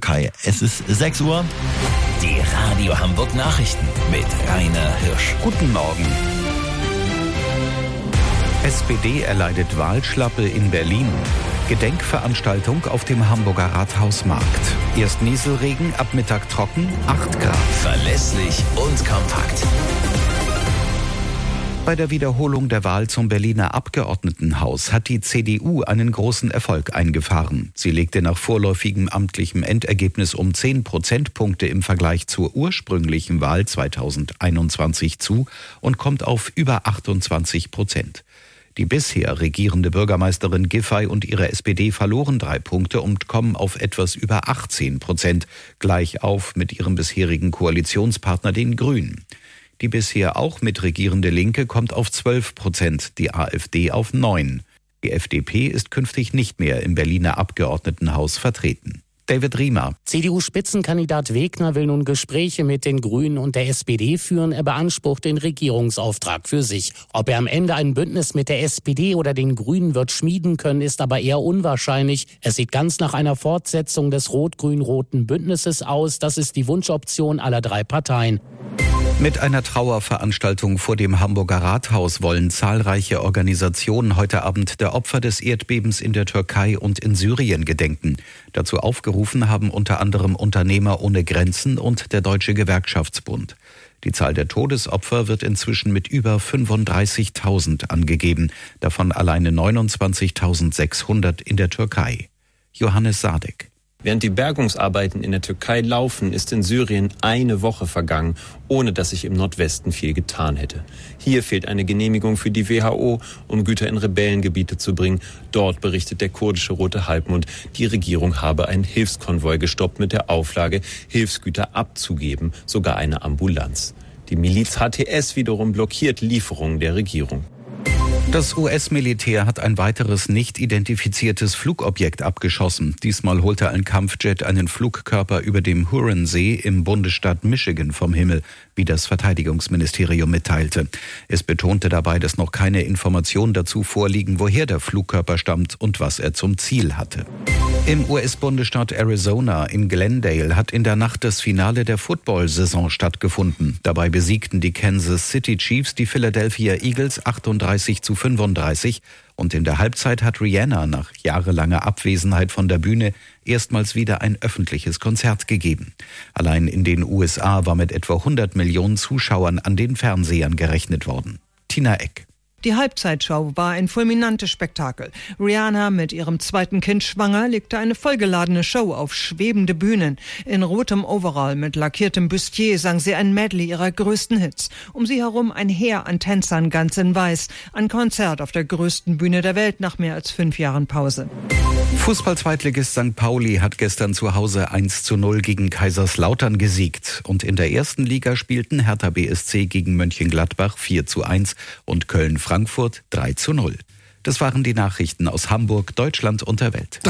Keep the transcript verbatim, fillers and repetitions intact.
Türkei. Es ist sechs Uhr. Die Radio Hamburg Nachrichten mit Rainer Hirsch. Guten Morgen. S P D erleidet Wahlschlappe in Berlin. Gedenkveranstaltung auf dem Hamburger Rathausmarkt. Erst Nieselregen, ab Mittag trocken, acht Grad. Verlässlich und kompakt. Bei der Wiederholung der Wahl zum Berliner Abgeordnetenhaus hat die C D U einen großen Erfolg eingefahren. Sie legte nach vorläufigem amtlichem Endergebnis um zehn Prozentpunkte im Vergleich zur ursprünglichen Wahl zweitausendeinundzwanzig zu und kommt auf über achtundzwanzig Prozent. Die bisher regierende Bürgermeisterin Giffey und ihre S P D verloren drei Punkte und kommen auf etwas über achtzehn Prozent, gleich auf mit ihrem bisherigen Koalitionspartner den Grünen. Die bisher auch mitregierende Linke kommt auf zwölf Prozent, die AfD auf neun. Die F D P ist künftig nicht mehr im Berliner Abgeordnetenhaus vertreten. David Riemer. C D U-Spitzenkandidat Wegner will nun Gespräche mit den Grünen und der S P D führen. Er beansprucht den Regierungsauftrag für sich. Ob er am Ende ein Bündnis mit der S P D oder den Grünen wird schmieden können, ist aber eher unwahrscheinlich. Es sieht ganz nach einer Fortsetzung des rot-grün-roten Bündnisses aus. Das ist die Wunschoption aller drei Parteien. Mit einer Trauerveranstaltung vor dem Hamburger Rathaus wollen zahlreiche Organisationen heute Abend der Opfer des Erdbebens in der Türkei und in Syrien gedenken. Dazu aufgerufen haben unter anderem Unternehmer ohne Grenzen und der Deutsche Gewerkschaftsbund. Die Zahl der Todesopfer wird inzwischen mit über fünfunddreißigtausend angegeben, davon alleine neunundzwanzigtausendsechshundert in der Türkei. Johannes Sadek. Während die Bergungsarbeiten in der Türkei laufen, ist in Syrien eine Woche vergangen, ohne dass sich im Nordwesten viel getan hätte. Hier fehlt eine Genehmigung für die W H O, um Güter in Rebellengebiete zu bringen. Dort berichtet der kurdische Rote Halbmond, die Regierung habe einen Hilfskonvoi gestoppt mit der Auflage, Hilfsgüter abzugeben, sogar eine Ambulanz. Die Miliz H T S wiederum blockiert Lieferungen der Regierung. Das U S-Militär hat ein weiteres nicht identifiziertes Flugobjekt abgeschossen. Diesmal holte ein Kampfjet einen Flugkörper über dem Huronsee im Bundesstaat Michigan vom Himmel, wie das Verteidigungsministerium mitteilte. Es betonte dabei, dass noch keine Informationen dazu vorliegen, woher der Flugkörper stammt und was er zum Ziel hatte. Im U S-Bundesstaat Arizona in Glendale hat in der Nacht das Finale der Football-Saison stattgefunden. Dabei besiegten die Kansas City Chiefs die Philadelphia Eagles achtunddreißig zu fünfunddreißig und in der Halbzeit hat Rihanna nach jahrelanger Abwesenheit von der Bühne erstmals wieder ein öffentliches Konzert gegeben. Allein in den U S A war mit etwa hundert Millionen Zuschauern an den Fernsehern gerechnet worden. Tina Eck. Die Halbzeitshow war ein fulminantes Spektakel. Rihanna, mit ihrem zweiten Kind schwanger, legte eine vollgeladene Show auf schwebende Bühnen. In rotem Overall mit lackiertem Bustier sang sie ein Medley ihrer größten Hits. Um sie herum ein Heer an Tänzern ganz in Weiß. Ein Konzert auf der größten Bühne der Welt nach mehr als fünf Jahren Pause. Fußball-Zweitligist Sankt Pauli hat gestern zu Hause eins zu null gegen Kaiserslautern gesiegt. Und in der ersten Liga spielten Hertha B S C gegen Mönchengladbach vier zu eins und Köln Frankfurt drei zu null. Das waren die Nachrichten aus Hamburg, Deutschland und der Welt.